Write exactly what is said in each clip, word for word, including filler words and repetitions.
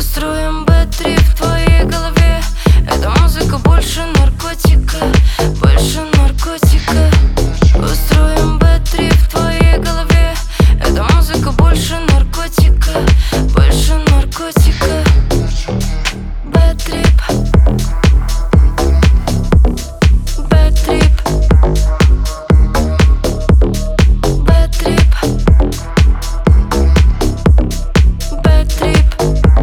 Устроим бэд-трип в твоей голове. Эта музыка больше наркотика, больше наркотика. Устроим бэд-трип в твоей голове. Эта музыка больше наркотика, больше наркотика. Бэд-трип, бэд-трип, бэд-трип, бэд-трип.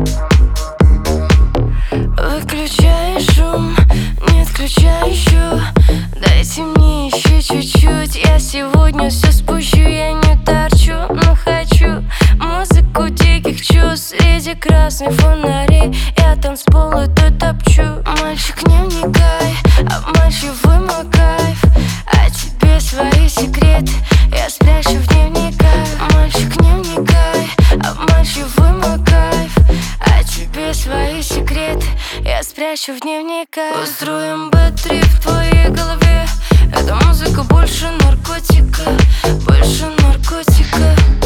Выключай шум, не отключай еще. Дайте мне еще чуть-чуть. Я сегодня все спущу, я не торчу, но хочу музыку диких чувств. Среди красных фонарей я танцпол это топчу. Мальчик, не вникай, обманчивый мой кайф. А тебе свои секреты я спрячу в дневниках. Мальчик, не вникай, обманчивый мой кайф. А тебе свои секреты я спрячу в дневниках. Устроим бэд-трип в твоей голове. Эта музыка больше наркотика, больше наркотика.